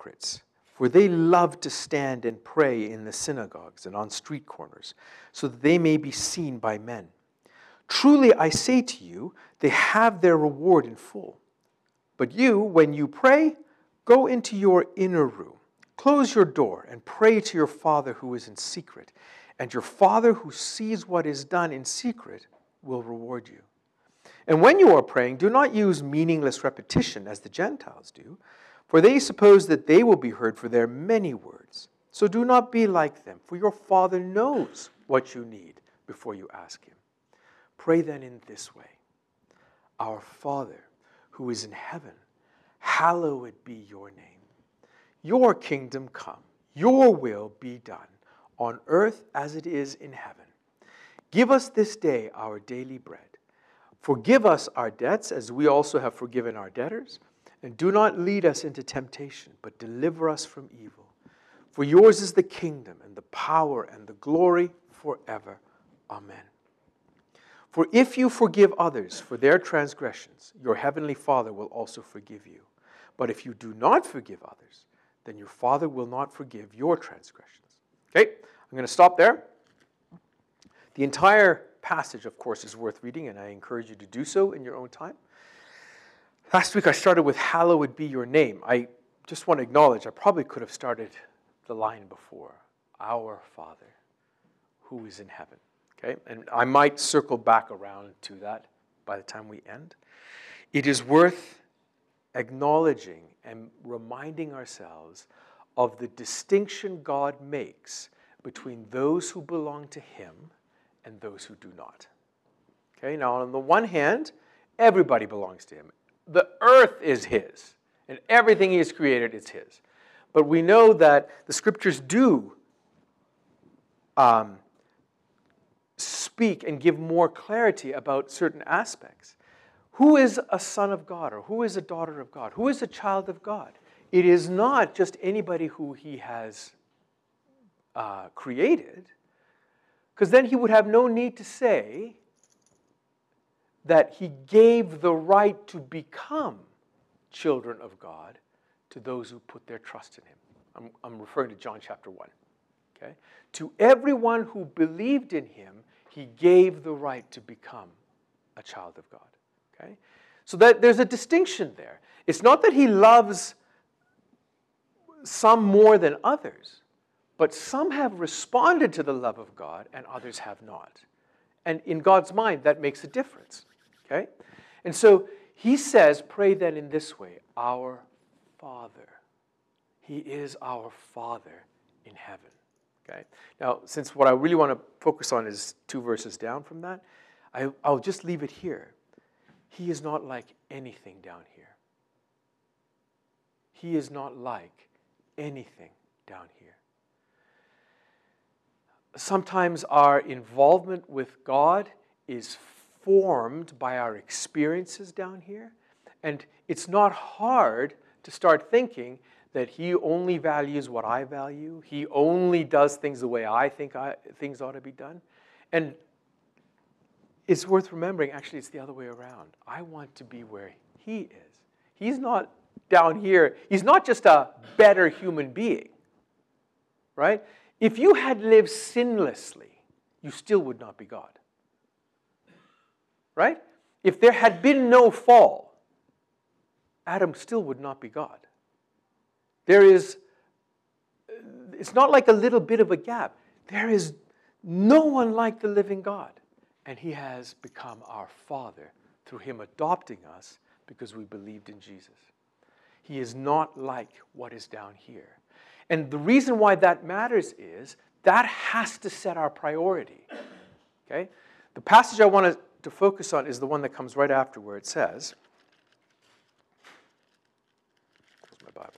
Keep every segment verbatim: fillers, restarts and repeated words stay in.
hypocrites, for they love to stand and pray in the synagogues and on street corners, so that they may be seen by men. Truly I say to you, they have their reward in full. But you, when you pray, go into your inner room, close your door, and pray to your Father who is in secret, and your Father who sees what is done in secret will reward you. And when you are praying, do not use meaningless repetition as the Gentiles do, for they suppose that they will be heard for their many words. So do not be like them, for your Father knows what you need before you ask him. Pray then in this way: Our Father, who is in heaven, hallowed be your name. Your kingdom come, your will be done, on earth as it is in heaven. Give us this day our daily bread. Forgive us our debts as we also have forgiven our debtors. And do not lead us into temptation, but deliver us from evil. For yours is the kingdom and the power and the glory forever. Amen. For if you forgive others for their transgressions, your heavenly Father will also forgive you. But if you do not forgive others, then your Father will not forgive your transgressions. Okay, I'm going to stop there. The entire passage, of course, is worth reading, and I encourage you to do so in your own time. Last week I started with hallowed be your name. I just want to acknowledge I probably could have started the line before. Our Father, who is in heaven. Okay? And I might circle back around to that by the time we end. It is worth acknowledging and reminding ourselves of the distinction God makes between those who belong to him and those who do not. Okay? Now, on the one hand, everybody belongs to him. The earth is his, and everything he has created is his. But we know that the scriptures do um, speak and give more clarity about certain aspects. Who is a son of God, or who is a daughter of God? Who is a child of God? It is not just anybody who he has uh, created, because then he would have no need to say that he gave the right to become children of God to those who put their trust in him. I'm, I'm referring to John chapter one. Okay? To everyone who believed in him, he gave the right to become a child of God. Okay? So that there's a distinction there. It's not that he loves some more than others, but some have responded to the love of God and others have not. And in God's mind, that makes a difference. Okay? And so he says, pray then in this way: Our Father. He is our Father in heaven. Okay? Now, since what I really want to focus on is two verses down from that, I, I'll just leave it here. He is not like anything down here. He is not like anything down here. Sometimes our involvement with God is formed by our experiences down here. And it's not hard to start thinking that he only values what I value. He only does things the way I think I, things ought to be done. And it's worth remembering, actually, it's the other way around. I want to be where he is. He's not down here. He's not just a better human being, right? If you had lived sinlessly, you still would not be God. Right? If there had been no fall, Adam still would not be God. There is, it's not like a little bit of a gap. There is no one like the living God. And he has become our Father through him adopting us because we believed in Jesus. He is not like what is down here. And the reason why that matters is that has to set our priority. Okay? The passage I want to, to focus on is the one that comes right after, where it says, where's my Bible?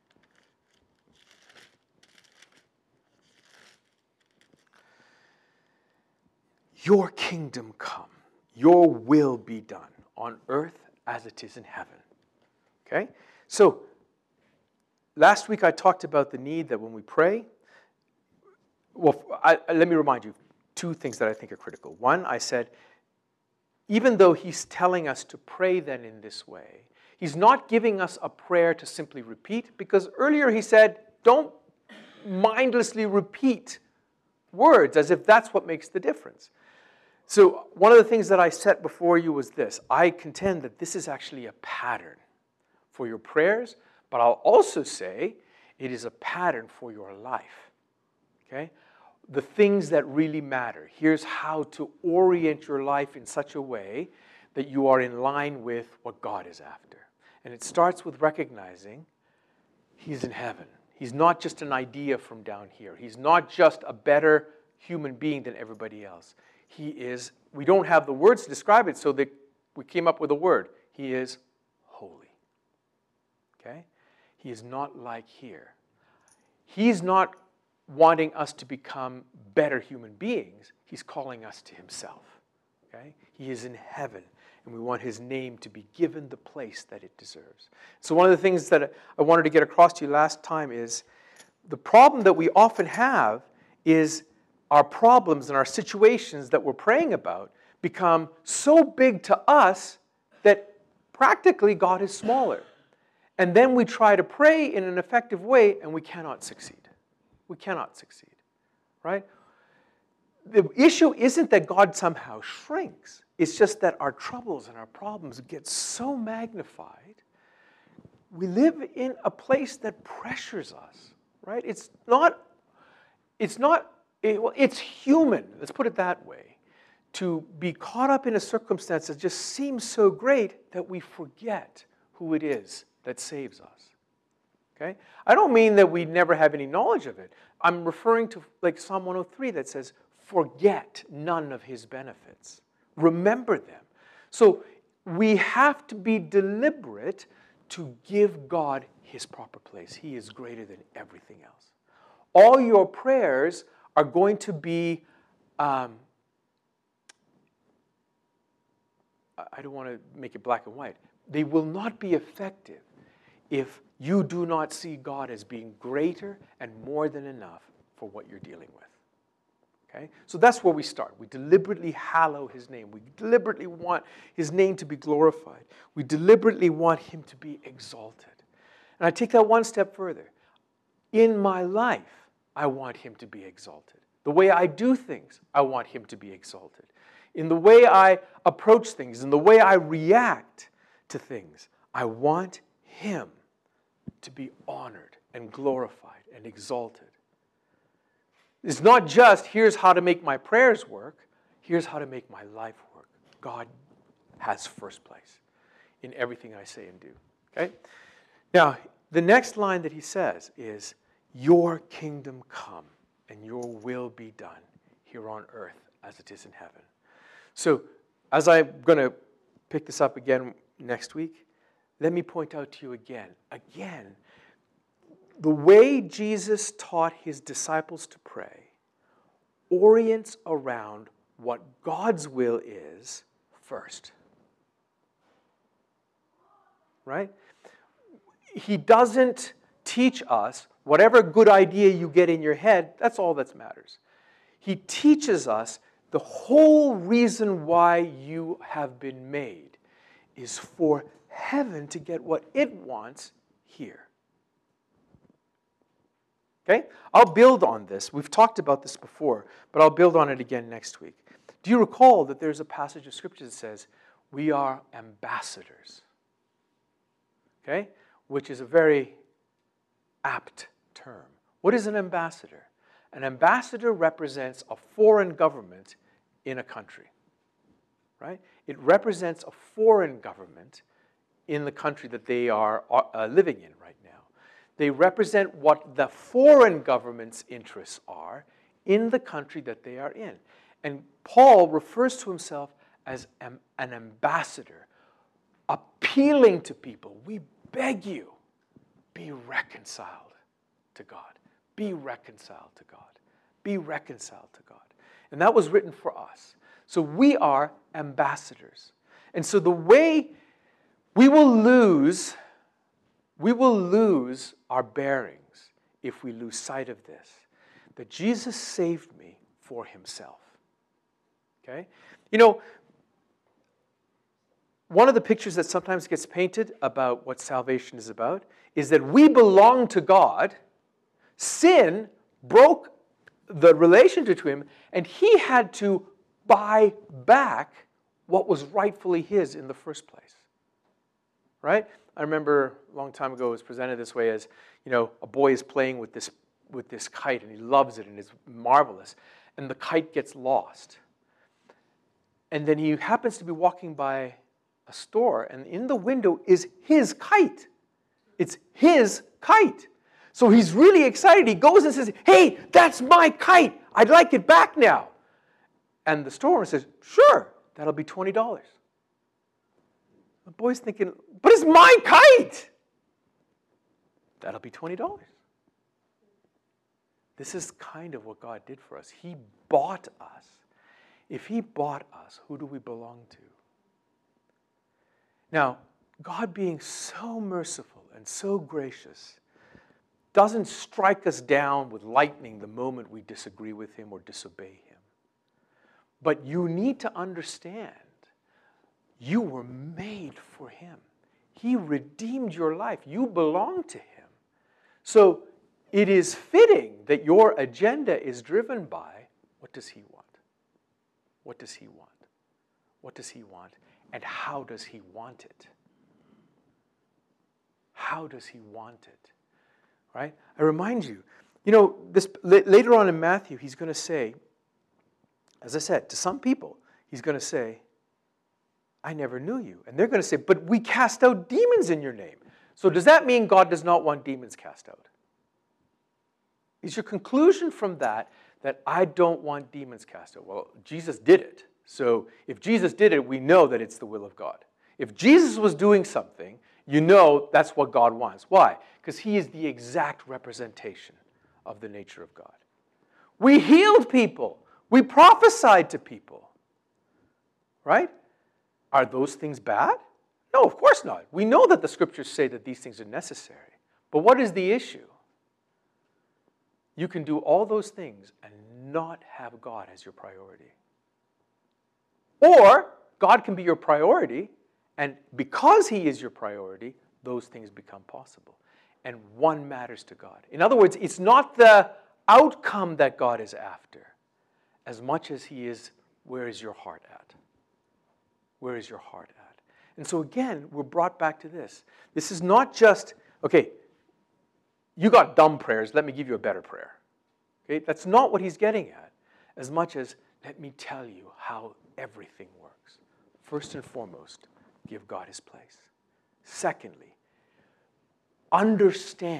Your kingdom come, your will be done on earth as it is in heaven. Okay? So, last week I talked about the need that when we pray, well, I, let me remind you two things that I think are critical. One, I said, even though he's telling us to pray then in this way, He's not giving us a prayer to simply repeat, because earlier he said, don't mindlessly repeat words as if that's what makes the difference. So one of the things that I set before you was this. I contend that this is actually a pattern for your prayers, but I'll also say it is a pattern for your life. Okay? The things that really matter. Here's how to orient your life in such a way that you are in line with what God is after. And it starts with recognizing He's in heaven. He's not just an idea from down here. He's not just a better human being than everybody else. He is, we don't have the words to describe it, so that we came up with a word. He is holy. Okay? He is not like here. He's not wanting us to become better human beings. He's calling us to Himself. Okay? He is in heaven, and we want His name to be given the place that it deserves. So one of the things that I wanted to get across to you last time is the problem that we often have is our problems and our situations that we're praying about become so big to us that practically God is smaller. And then we try to pray in an effective way, and we cannot succeed. We cannot succeed, right? The issue isn't that God somehow shrinks. It's just that our troubles and our problems get so magnified. We live in a place that pressures us, right? It's not, it's not, it, well, it's human, let's put it that way, to be caught up in a circumstance that just seems so great that we forget who it is that saves us. Okay? I don't mean that we never have any knowledge of it. I'm referring to like Psalm one oh three that says, forget none of His benefits. Remember them. So we have to be deliberate to give God His proper place. He is greater than everything else. All your prayers are going to be, um, I don't want to make it black and white. They will not be effective if you do not see God as being greater and more than enough for what you're dealing with. Okay? So that's where we start. We deliberately hallow His name. We deliberately want His name to be glorified. We deliberately want Him to be exalted. And I take that one step further. In my life, I want Him to be exalted. The way I do things, I want Him to be exalted. In the way I approach things, in the way I react to things, I want Him to be honored and glorified and exalted. It's not just, here's how to make my prayers work. Here's how to make my life work. God has first place in everything I say and do. Okay? Now, the next line that he says is, your kingdom come and your will be done here on earth as it is in heaven. So, as I'm going to pick this up again next week, let me point out to you again, again, the way Jesus taught His disciples to pray orients around what God's will is first. Right? He doesn't teach us whatever good idea you get in your head, that's all that matters. He teaches us the whole reason why you have been made is for heaven to get what it wants here. Okay? I'll build on this. We've talked about this before, but I'll build on it again next week. Do you recall that there's a passage of Scripture that says, we are ambassadors? Okay? Which is a very apt term. What is an ambassador? An ambassador represents a foreign government in a country. Right? It represents a foreign government in the country that they are uh, living in right now. They represent what the foreign government's interests are in the country that they are in. And Paul refers to himself as an ambassador, appealing to people. We beg you, be reconciled to God. Be reconciled to God. Be reconciled to God. And that was written for us. So we are ambassadors. And so the way we will lose, we will lose our bearings if we lose sight of this, that Jesus saved me for Himself. Okay? You know, one of the pictures that sometimes gets painted about what salvation is about is that we belong to God, sin broke the relationship to him, and he had to buy back what was rightfully his in the first place. Right? I remember a long time ago it was presented this way as, you know, a boy is playing with this with this kite and he loves it and it's marvelous, and the kite gets lost. And then he happens to be walking by a store, and in the window is his kite. It's his kite. So he's really excited. He goes and says, "Hey, that's my kite. I'd like it back now." And the store owner says, "Sure, that'll be twenty dollars. The boy's thinking, "But it's my kite." That'll be twenty dollars. This is kind of what God did for us. He bought us. If he bought us, who do we belong to? Now, God being so merciful and so gracious doesn't strike us down with lightning the moment we disagree with him or disobey him. But you need to understand, you were made for him. He redeemed your life. You belong to him. So it is fitting that your agenda is driven by, what does he want? What does he want? What does he want? And how does he want it? How does he want it? Right? I remind you, you know, this later on in Matthew, he's going to say, as I said, to some people, he's going to say, "I never knew you." And they're going to say, "But we cast out demons in your name." So does that mean God does not want demons cast out? Is your conclusion from that that I don't want demons cast out? Well, Jesus did it. So if Jesus did it, we know that it's the will of God. If Jesus was doing something, you know that's what God wants. Why? Because he is the exact representation of the nature of God. We healed people. We prophesied to people. Right? Are those things bad? No, of course not. We know that the scriptures say that these things are necessary. But what is the issue? You can do all those things and not have God as your priority. Or God can be your priority, and because he is your priority, those things become possible. And one matters to God. In other words, it's not the outcome that God is after as much as he is, where is your heart at? Where is your heart at? And so again, we're brought back to this. This is not just, okay, you got dumb prayers, let me give you a better prayer. Okay? That's not what he's getting at, as much as, let me tell you how everything works. First and foremost, give God his place. Secondly, understand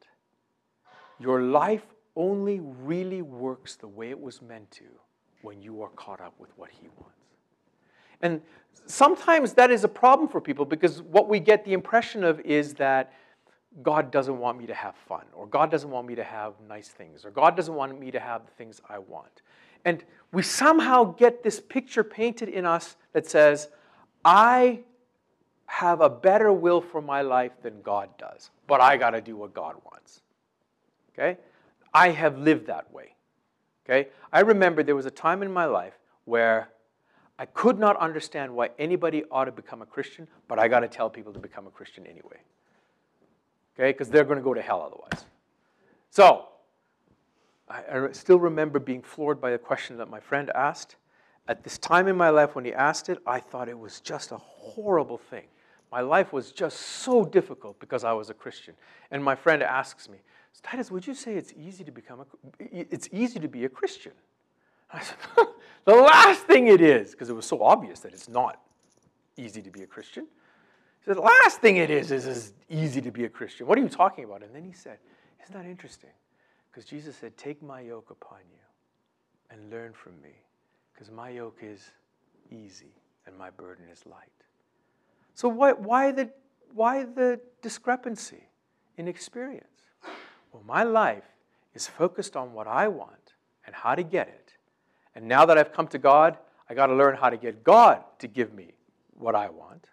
your life only really works the way it was meant to when you are caught up with what he wants. And sometimes that is a problem for people, because what we get the impression of is that God doesn't want me to have fun, or God doesn't want me to have nice things, or God doesn't want me to have the things I want. And we somehow get this picture painted in us that says, I have a better will for my life than God does, but I got to do what God wants. Okay? I have lived that way. Okay? I remember there was a time in my life where I could not understand why anybody ought to become a Christian, but I got to tell people to become a Christian anyway. Okay? Because they're going to go to hell otherwise. So, I, I still remember being floored by a question that my friend asked. At this time in my life when he asked it, I thought it was just a horrible thing. My life was just so difficult because I was a Christian. And my friend asks me, Titus, would you say it's easy to become a, it's easy to be a Christian? I said, the last thing it is, because it was so obvious that it's not easy to be a Christian. He said, the last thing it is is it's easy to be a Christian. What are you talking about? And then he said, isn't that interesting? Because Jesus said, take my yoke upon you and learn from me, because my yoke is easy and my burden is light. So why, why, the, why the discrepancy in experience? Well, my life is focused on what I want and how to get it. And now that I've come to God, I got to learn how to get God to give me what I want.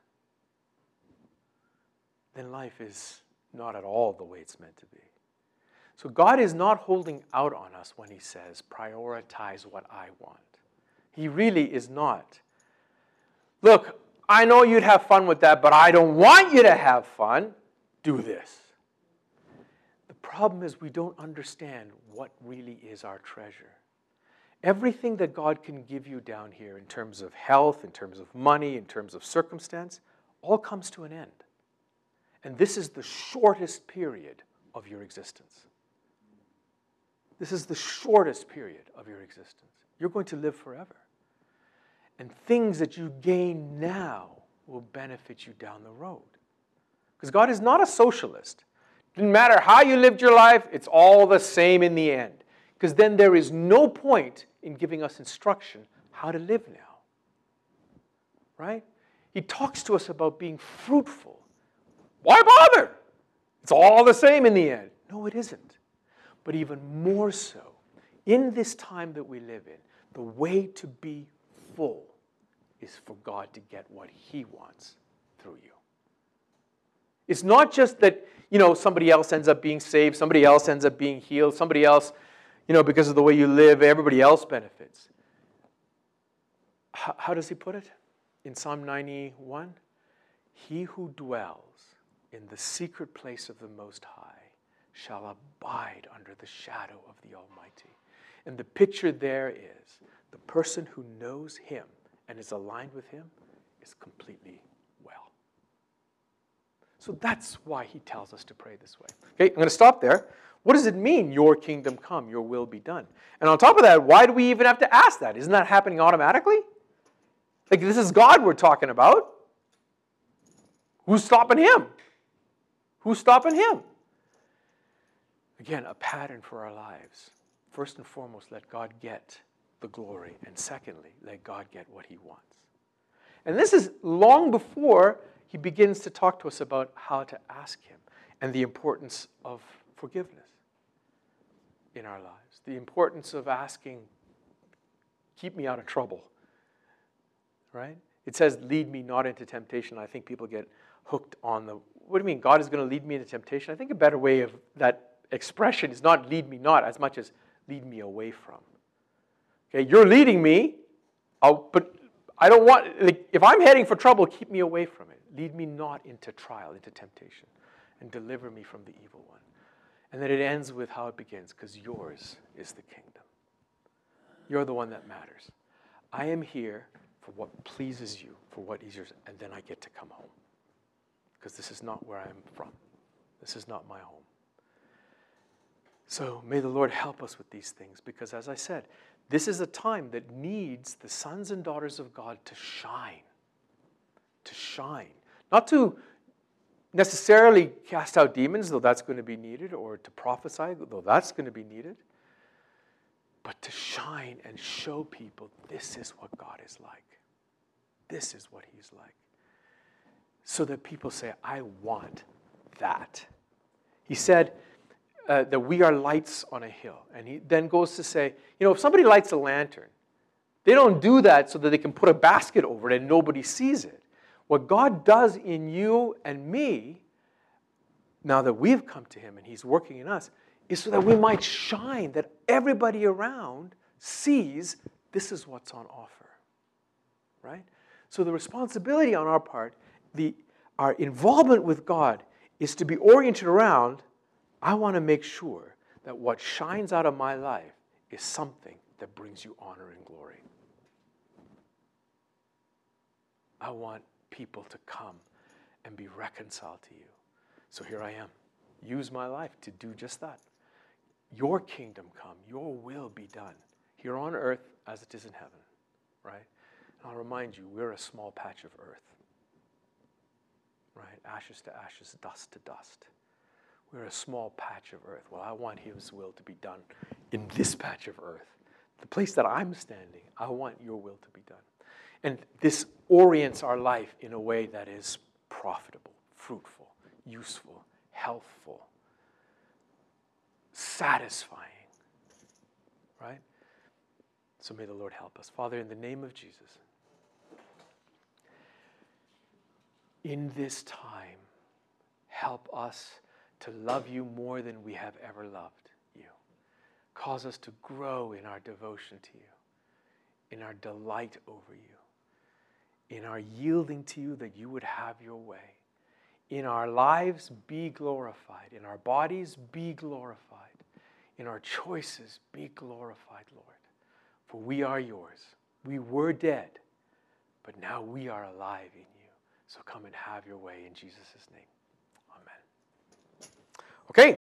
Then life is not at all the way it's meant to be. So God is not holding out on us when he says, prioritize what I want. He really is not. Look, I know you'd have fun with that, but I don't want you to have fun. Do this. The problem is we don't understand what really is our treasure. Everything that God can give you down here in terms of health, in terms of money, in terms of circumstance, all comes to an end. And this is the shortest period of your existence. This is the shortest period of your existence. You're going to live forever. And things that you gain now will benefit you down the road. Because God is not a socialist. Didn't matter how you lived your life, it's all the same in the end. Because then there is no point in giving us instruction how to live now. Right? He talks to us about being fruitful. Why bother? It's all the same in the end. No, it isn't. But even more so, in this time that we live in, the way to be full is for God to get what He wants through you. It's not just that, you know, somebody else ends up being saved, somebody else ends up being healed, somebody else, you know, because of the way you live, everybody else benefits. How, how does He put it? In Psalm ninety-one, he who dwells in the secret place of the Most High shall abide under the shadow of the Almighty. And the picture there is the person who knows Him and is aligned with Him is completely well. So that's why He tells us to pray this way. Okay, I'm going to stop there. What does it mean, your kingdom come, your will be done? And on top of that, why do we even have to ask that? Isn't that happening automatically? Like, this is God we're talking about. Who's stopping Him? Who's stopping Him? Again, a pattern for our lives. First and foremost, let God get the glory. And secondly, let God get what He wants. And this is long before He begins to talk to us about how to ask Him and the importance of forgiveness in our lives. The importance of asking, keep me out of trouble. Right? It says, lead me not into temptation. I think people get hooked on the, what do you mean, God is going to lead me into temptation? I think a better way of that expression is not lead me not as much as lead me away from. Okay, you're leading me, I'll, but I don't want, like, if I'm heading for trouble, keep me away from it. Lead me not into trial, into temptation, and deliver me from the evil one. And then it ends with how it begins, because yours is the kingdom. You're the one that matters. I am here for what pleases you, for what is yours, and then I get to come home. Because this is not where I'm from. This is not my home. So may the Lord help us with these things, because as I said, this is a time that needs the sons and daughters of God to shine. To shine. Not to necessarily cast out demons, though that's going to be needed, or to prophesy, though that's going to be needed, but to shine and show people this is what God is like. This is what He's like. So that people say, I want that. He said uh, that we are lights on a hill. And he then goes to say, you know, if somebody lights a lantern, they don't do that so that they can put a basket over it and nobody sees it. What God does in you and me, now that we've come to Him and He's working in us, is so that we might shine, that everybody around sees this is what's on offer. Right? So the responsibility on our part, the our involvement with God, is to be oriented around, I want to make sure that what shines out of my life is something that brings you honor and glory. I want people to come and be reconciled to you. So here I am. Use my life to do just that. Your kingdom come, your will be done, here on earth as it is in heaven. Right? And I'll remind you, we're a small patch of earth. Right? Ashes to ashes, dust to dust. We're a small patch of earth. Well, I want His will to be done in this patch of earth. The place that I'm standing, I want your will to be done. And this orients our life in a way that is profitable, fruitful, useful, healthful, satisfying. Right? So may the Lord help us. Father, in the name of Jesus, in this time, help us to love you more than we have ever loved you. Cause us to grow in our devotion to you, in our delight over you, in our yielding to you, that you would have your way. In our lives, be glorified. In our bodies, be glorified. In our choices, be glorified, Lord. For we are yours. We were dead, but now we are alive in you. So come and have your way in Jesus' name. Amen. Okay.